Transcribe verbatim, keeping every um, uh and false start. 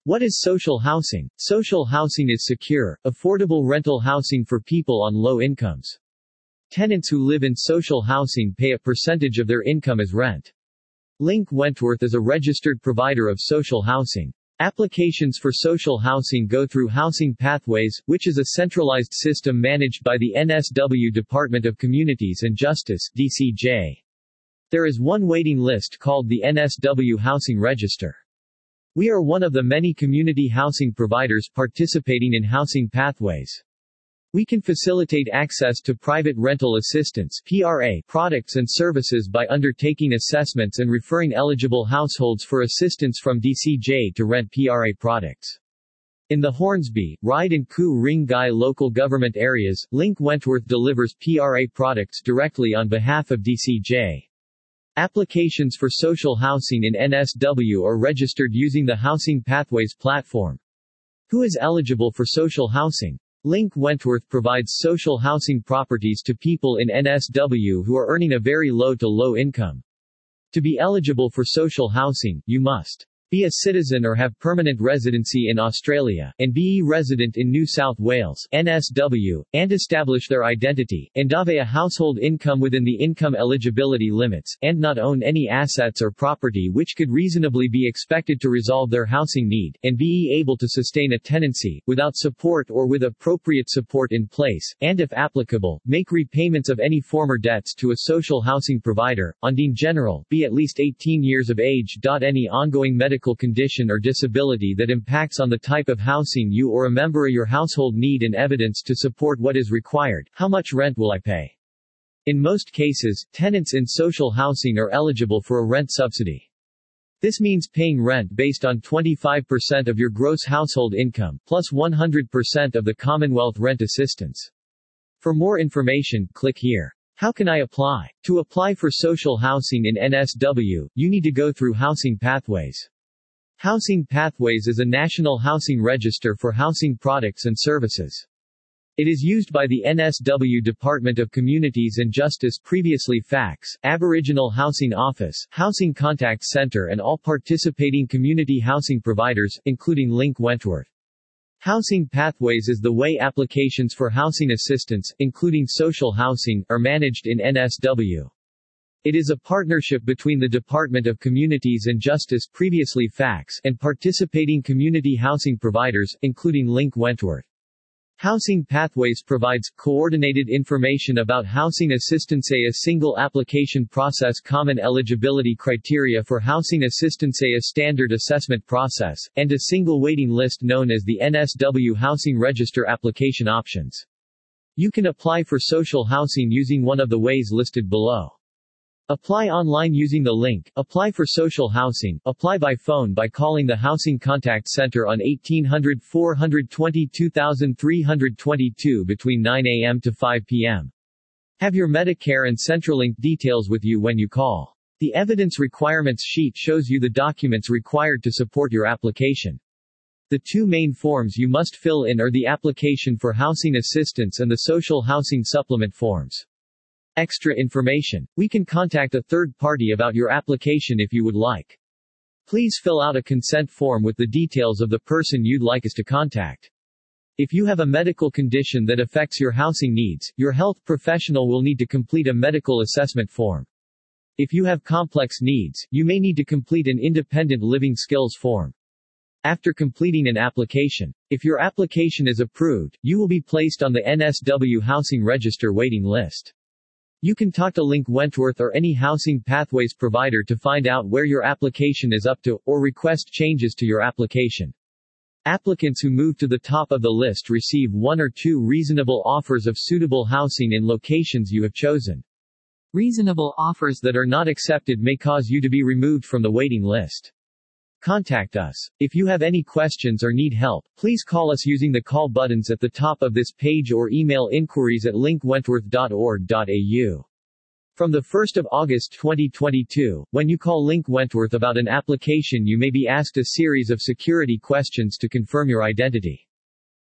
What is social housing? Social housing is secure, affordable rental housing for people on low incomes. Tenants who live in social housing pay a percentage of their income as rent. Link Wentworth is a registered provider of social housing. Applications for social housing go through Housing Pathways, which is a centralized system managed by the N S W Department of Communities and Justice (D C J). There is one waiting list called the N S W Housing Register. We are one of the many community housing providers participating in Housing Pathways. We can facilitate access to private rental assistance (P R A) products and services by undertaking assessments and referring eligible households for assistance from D C J to rent P R A products. In the Hornsby, Ryde and Ku-ring-gai local government areas, Link Wentworth delivers P R A products directly on behalf of D C J. Applications for social housing in N S W are registered using the Housing Pathways platform. Who is eligible for social housing? Link Wentworth provides social housing properties to people in N S W who are earning a very low to low income. To be eligible for social housing, you must be a citizen or have permanent residency in Australia, and be a resident in New South Wales N S W, and establish their identity, and have a household income within the income eligibility limits, and not own any assets or property which could reasonably be expected to resolve their housing need, and be able to sustain a tenancy, without support or with appropriate support in place, and if applicable, make repayments of any former debts to a social housing provider, on in general, be at least eighteen years of age. Any ongoing medical condition or disability that impacts on the type of housing you or a member of your household need and evidence to support what is required. How much rent will I pay? In most cases, tenants in social housing are eligible for a rent subsidy. This means paying rent based on twenty-five percent of your gross household income, plus one hundred percent of the Commonwealth Rent Assistance. For more information, click here. How can I apply? To apply for social housing in N S W, you need to go through Housing Pathways. Housing Pathways is a national housing register for housing products and services. It is used by the N S W Department of Communities and Justice, previously F A C S, Aboriginal Housing Office, Housing Contact Center and all participating community housing providers, including Link Wentworth. Housing Pathways is the way applications for housing assistance, including social housing, are managed in N S W. It is a partnership between the Department of Communities and Justice, previously F A C S, and participating community housing providers, including Link Wentworth. Housing Pathways provides coordinated information about housing assistance, a single application process, common eligibility criteria for housing assistance, a standard assessment process, and a single waiting list known as the N S W Housing Register application options. You can apply for social housing using one of the ways listed below. Apply online using the link, apply for social housing, apply by phone by calling the Housing Contact Center on eighteen hundred, four two two, three two two between nine a m to five p m Have your Medicare and Centrelink details with you when you call. The evidence requirements sheet shows you the documents required to support your application. The two main forms you must fill in are the application for housing assistance and the social housing supplement forms. Extra information. We can contact a third party about your application if you would like. Please fill out a consent form with the details of the person you'd like us to contact. If you have a medical condition that affects your housing needs, your health professional will need to complete a medical assessment form. If you have complex needs, you may need to complete an independent living skills form. After completing an application, if your application is approved, you will be placed on the N S W Housing Register waiting list. You can talk to Link Wentworth or any Housing Pathways provider to find out where your application is up to, or request changes to your application. Applicants who move to the top of the list receive one or two reasonable offers of suitable housing in locations you have chosen. Reasonable offers that are not accepted may cause you to be removed from the waiting list. Contact us. If you have any questions or need help, please call us using the call buttons at the top of this page or email inquiries at link wentworth dot org dot a u. From the first of August twenty twenty-two, when you call Link Wentworth about an application, you may be asked a series of security questions to confirm your identity.